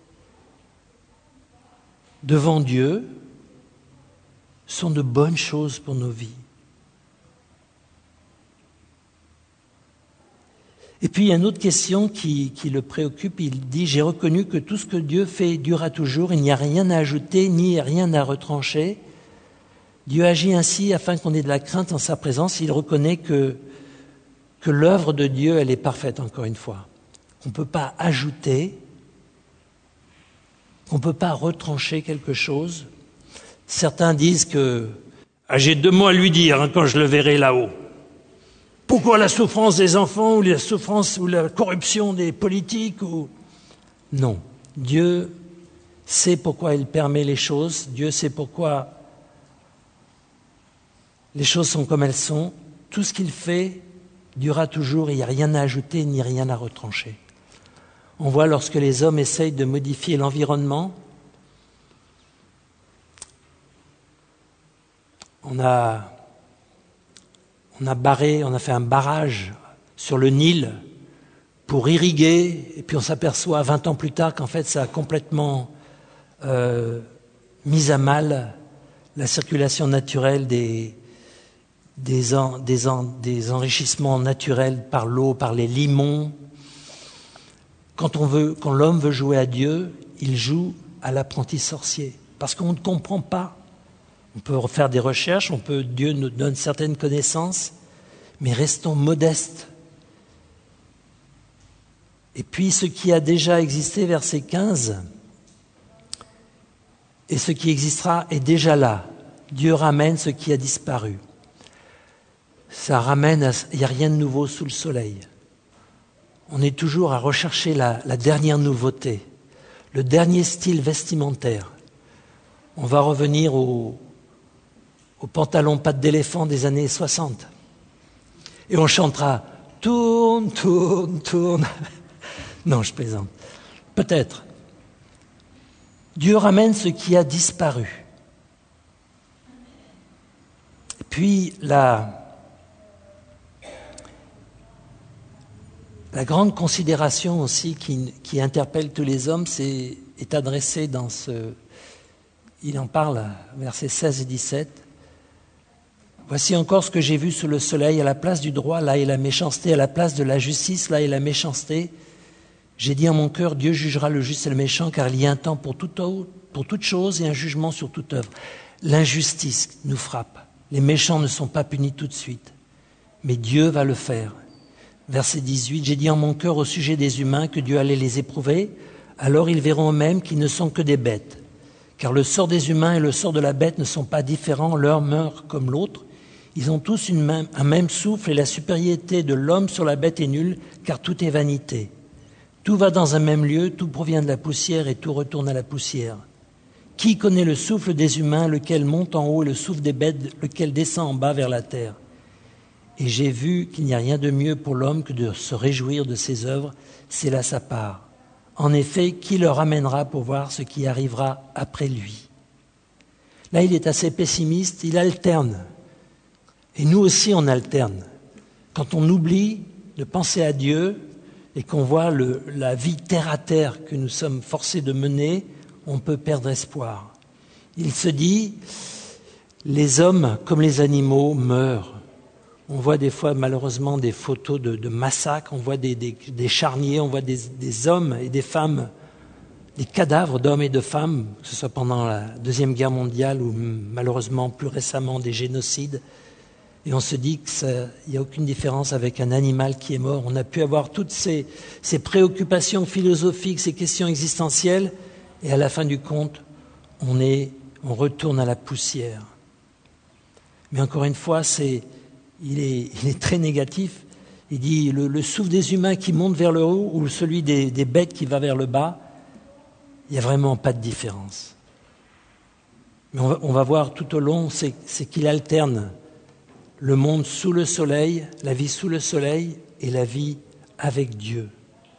devant Dieu, sont de bonnes choses pour nos vies. Et puis il y a une autre question qui, qui le préoccupe. Il dit « J'ai reconnu que tout ce que Dieu fait durera toujours, il n'y a rien à ajouter ni rien à retrancher. Dieu agit ainsi afin qu'on ait de la crainte en sa présence. Il reconnaît que, que l'œuvre de Dieu, elle est parfaite, encore une fois. On ne peut pas ajouter, on ne peut pas retrancher quelque chose. Certains disent que ah, j'ai deux mots à lui dire hein, quand je le verrai là-haut. Pourquoi la souffrance des enfants ou la souffrance ou la corruption des politiques ou... Non, Dieu sait pourquoi il permet les choses, Dieu sait pourquoi les choses sont comme elles sont. Tout ce qu'il fait durera toujours, il n'y a rien à ajouter ni rien à retrancher. On voit lorsque les hommes essayent de modifier l'environnement, on a... On a barré, on a fait un barrage sur le Nil pour irriguer, et puis on s'aperçoit vingt ans plus tard qu'en fait ça a complètement euh, mis à mal la circulation naturelle des, des, en, des, en, des enrichissements naturels par l'eau, par les limons. Quand, on veut, quand l'homme veut jouer à Dieu, il joue à l'apprenti sorcier, parce qu'on ne comprend pas. On peut faire des recherches, on peut, Dieu nous donne certaines connaissances, mais restons modestes. Et puis ce qui a déjà existé, verset quinze, et ce qui existera est déjà là. Dieu ramène ce qui a disparu. Ça ramène, à, il n'y a rien de nouveau sous le soleil. On est toujours à rechercher la, la dernière nouveauté, le dernier style vestimentaire. On va revenir au au pantalon pattes d'éléphant des années soixante. Et on chantera « Tourne, tourne, tourne ». Non, je plaisante. Peut-être. Dieu ramène ce qui a disparu. Et puis, la, la grande considération aussi qui, qui interpelle tous les hommes, c'est, est adressée dans ce... Il en parle, versets seize et dix-sept. Voici encore ce que j'ai vu sous le soleil, à la place du droit, là est la méchanceté, à la place de la justice, là est la méchanceté. J'ai dit en mon cœur, Dieu jugera le juste et le méchant, car il y a un temps pour, tout, pour toute chose et un jugement sur toute œuvre. L'injustice nous frappe. Les méchants ne sont pas punis tout de suite, mais Dieu va le faire. Verset dix-huit, j'ai dit en mon cœur au sujet des humains que Dieu allait les éprouver, alors ils verront eux-mêmes qu'ils ne sont que des bêtes. Car le sort des humains et le sort de la bête ne sont pas différents, l'un meurt comme l'autre. Ils ont tous une même, un même souffle et la supériorité de l'homme sur la bête est nulle, car tout est vanité. Tout va dans un même lieu, tout provient de la poussière et tout retourne à la poussière. Qui connaît le souffle des humains, lequel monte en haut, et le souffle des bêtes, lequel descend en bas vers la terre? Et j'ai vu qu'il n'y a rien de mieux pour l'homme que de se réjouir de ses œuvres, c'est là sa part. En effet, qui le ramènera pour voir ce qui arrivera après lui? Là, il est assez pessimiste, il alterne. Et nous aussi, on alterne. Quand on oublie de penser à Dieu et qu'on voit le, la vie terre à terre que nous sommes forcés de mener, on peut perdre espoir. Il se dit, les hommes, comme les animaux, meurent. On voit des fois, malheureusement, des photos de, de massacres, on voit des, des, des charniers, on voit des, des hommes et des femmes, des cadavres d'hommes et de femmes, que ce soit pendant la Deuxième Guerre mondiale ou malheureusement plus récemment des génocides. Et on se dit qu'il n'y a aucune différence avec un animal qui est mort. On a pu avoir toutes ces, ces préoccupations philosophiques, ces questions existentielles, et à la fin du compte, on, est, on retourne à la poussière. Mais encore une fois, c'est, il, est, il est très négatif. Il dit le, le souffle des humains qui monte vers le haut ou celui des, des bêtes qui va vers le bas, il n'y a vraiment pas de différence. Mais on va, on va voir tout au long, c'est, c'est qu'il alterne le monde sous le soleil, la vie sous le soleil et la vie avec Dieu.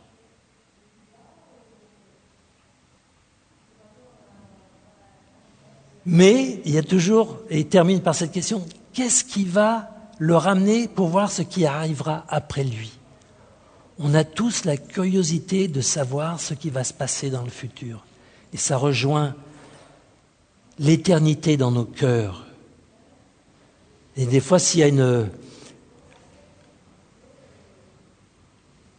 Mais il y a toujours, et il termine par cette question, qu'est-ce qui va le ramener pour voir ce qui arrivera après lui? On a tous la curiosité de savoir ce qui va se passer dans le futur. Et ça rejoint l'éternité dans nos cœurs. Et des fois, s'il y a une,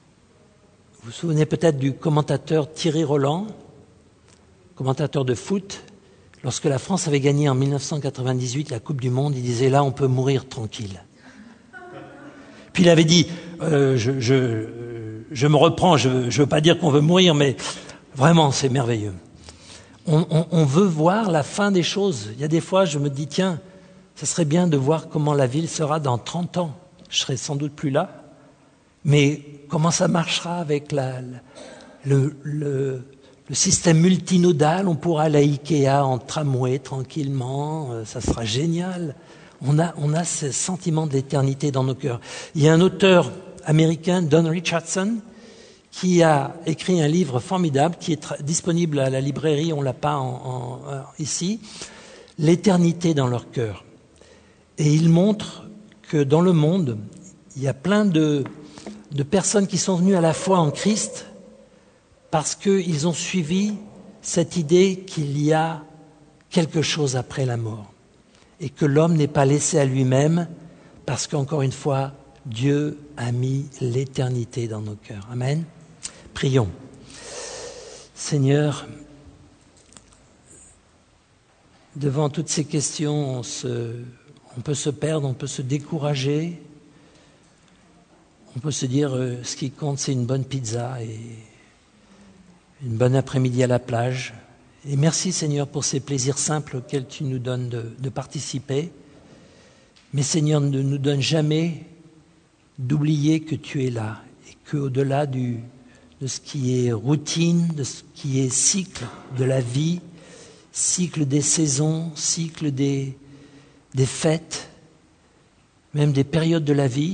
Vous vous souvenez peut-être du commentateur Thierry Roland, commentateur de foot. Lorsque la France avait gagné en mille neuf cent quatre-vingt-dix-huit la Coupe du Monde, il disait « là, on peut mourir tranquille ». Puis il avait dit euh, je, je, je me reprends, je ne veux pas dire qu'on veut mourir, mais vraiment, c'est merveilleux. On, on, on veut voir la fin des choses. Il y a des fois, je me dis, tiens, ça serait bien de voir comment la ville sera dans trente ans. Je serai sans doute plus là. Mais comment ça marchera avec la, la, le, le, le système multinodal? On pourra aller à Ikea en tramway tranquillement, ça sera génial. On a, on a ce sentiment de l'éternité dans nos cœurs. Il y a un auteur américain, Don Richardson, qui a écrit un livre formidable qui est tra- disponible à la librairie, on ne l'a pas en, en, en, ici, L'éternité dans leur cœur. Et il montre que dans le monde, il y a plein de, de personnes qui sont venues à la foi en Christ parce qu'ils ont suivi cette idée qu'il y a quelque chose après la mort et que l'homme n'est pas laissé à lui-même parce qu'encore une fois, Dieu a mis l'éternité dans nos cœurs. Amen. Prions. Seigneur, devant toutes ces questions, on, se, on peut se perdre, on peut se décourager, on peut se dire euh, ce qui compte c'est une bonne pizza et une bonne après-midi à la plage. Et merci Seigneur pour ces plaisirs simples auxquels tu nous donnes de, de participer. Mais Seigneur, ne nous donne jamais d'oublier que tu es là et qu'au-delà du, de ce qui est routine, de ce qui est cycle de la vie, cycle des saisons, cycle des, des fêtes, même des périodes de la vie.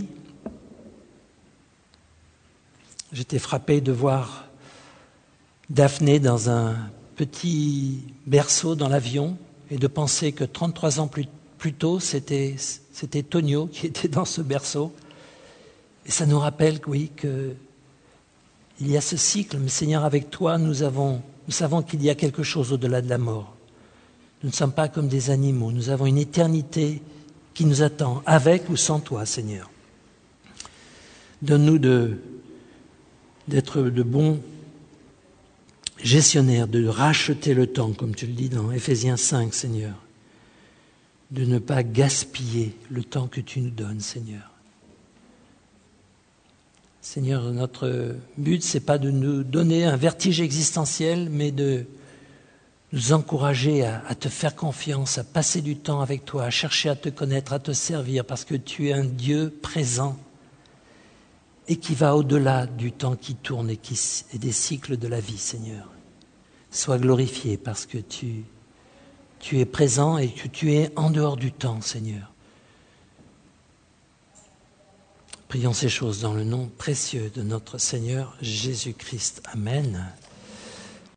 J'étais frappé de voir Daphné dans un petit berceau dans l'avion et de penser que trente-trois ans plus, plus tôt, c'était, c'était Tonio qui était dans ce berceau. Et ça nous rappelle, oui, qu'il y a ce cycle. Mais Seigneur, avec toi, nous, avons, nous savons qu'il y a quelque chose au-delà de la mort. Nous ne sommes pas comme des animaux. Nous avons une éternité qui nous attend, avec ou sans toi, Seigneur. Donne-nous de, d'être de bons gestionnaires, de racheter le temps, comme tu le dis dans Éphésiens cinq, Seigneur. De ne pas gaspiller le temps que tu nous donnes, Seigneur. Seigneur, notre but, ce n'est pas de nous donner un vertige existentiel, mais de nous encourager à, à te faire confiance, à passer du temps avec toi, à chercher à te connaître, à te servir, parce que tu es un Dieu présent et qui va au-delà du temps qui tourne et, qui, et des cycles de la vie, Seigneur. Sois glorifié parce que tu, tu es présent et que tu es en dehors du temps, Seigneur. Prions ces choses dans le nom précieux de notre Seigneur Jésus-Christ. Amen.